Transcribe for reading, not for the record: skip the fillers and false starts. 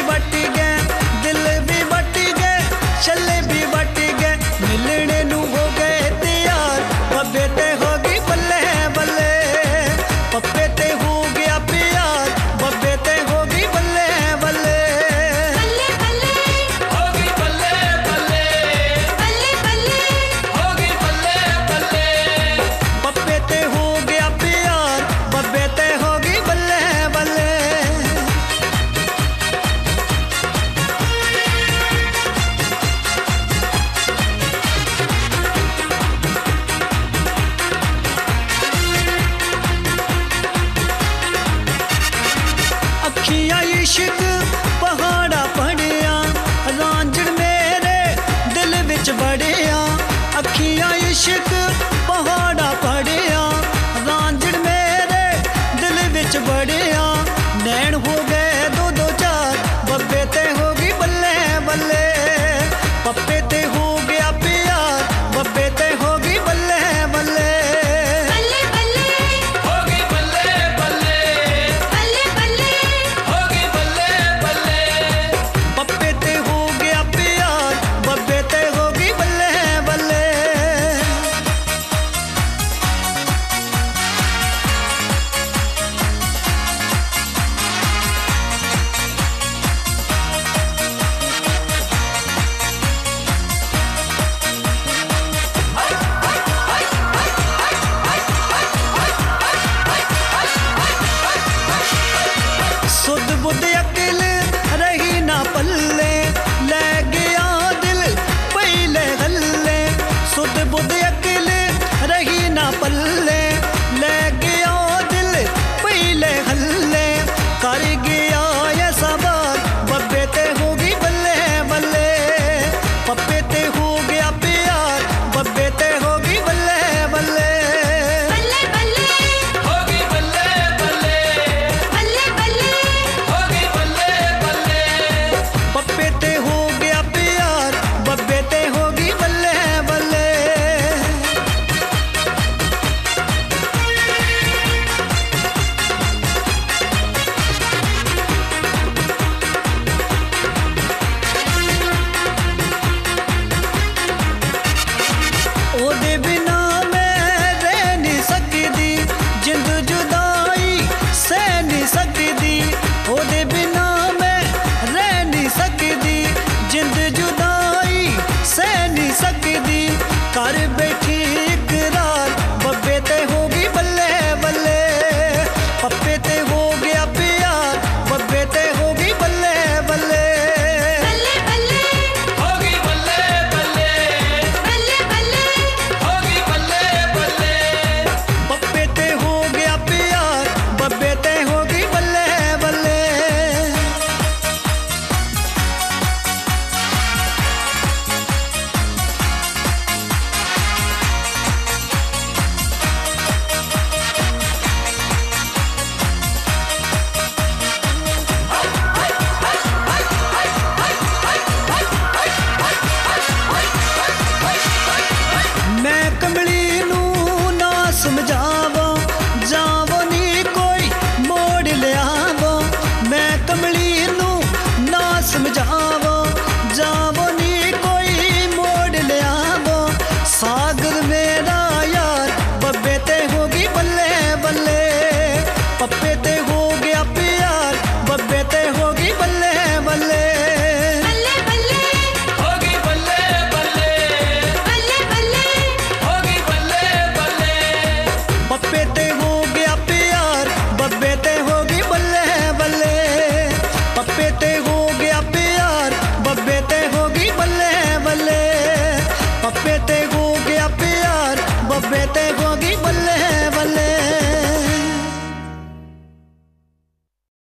But गए, दिल भी बट गए, छल्ले भी बट गए, मिलने नू हो गए तैयार, बब्बे ते होगी बल्ले बल्ले, पप्पे ते हो गया प्यार, बब्बे ते होगी बल्ले बल्ले, बल्ले बल्ले होगी बल्ले बल्ले, बल्ले बल्ले होगी बल्ले बल्ले, पप्पे ते हो गया प्यार, बब्बे ते होगी बल्ले बल्ले। अखियां इश्क पहाड़ा पढ़िया, रांझण मेरे दिल विच बड़िया, अखियां इश्क पहाड़ा पढ़िया, रांझण मेरे दिल विच बड़िया, नैन हो गए दो दो चार, बब्बे ते होगी बल्ले बल्ले, पप्पे ते हो गया प्यार, बब्बे ते होगी बल्ले बल्ले, बल्ले बल्ले होगी बल्ले बल्ले, बल्ले बल्ले होगी बल्ले बल्ले, पप्पे ते हो गया प्यार, बब्बे ते होगी बल्ले बल्ले। सुध बुध अकिल रही ना पल्ले, ले गया दिल पहले गल्ले, सुध बुध अकिल रही ना पल्ले, ले गया दिल पहले गल्ले, कर गया ये सवार, बब्बे ते होगी बल्ले बल्ले, पप्पे ते हो गया प्यार, बब्बे ते होगी बल्ले बल्ले, बल्ले बल्ले होगी बल्ले बल्ले, बल्ले बल्ले होगी बल्ले बल्ले, पप्पे ते हो गया प्यार, बब्बे ते होगी बल्ले बल्ले। ओदे बिना मैं रह नहीं सकदी, जिंद जुदाई सह नहीं सकदी, ओदे बिना मैं रह नहीं सकदी, जिंद जुदाई सह नहीं सकदी, कर बैठी इकरार, बब्बे ते होगी बल्ले बल्ले, पप्पे ते हो गया प्यार, बब्बे ते होगी बल्ले बल्ले, बल्ले बल्ले होगी बल्ले बल्ले, बल्ले बल्ले होगी बल्ले बल्ले, पप्पे ते हो गया प्यार, बब्बे ते होगी बल्ले बल्ले। मैं कमली नू ना समझावो, जावो नी कोई मोड़ लियावो, मैं कमली नू ना समझावो, जावो नी कोई मोड़ लियावो, सागर मेरा यार, बब्बे ते होगी बल्ले बल्ले, पप्पे ते हो गया प्यार, बब्बे ते होगी बल्ले बल्ले, बल्ले बल्ले होगी बल्ले बल्ले, बल्ले बल्ले होगी बल्ले बल्ले, पप्पे ते हो गया प्यार, बब्बे ते होगी बल्ले बल्ले, पप्पे ते हो गया प्यार, बब्बे ते होगी बल्ले बल्ले, पप्पे ते हो गया प्यार, बब्बे ते होगी बल्ले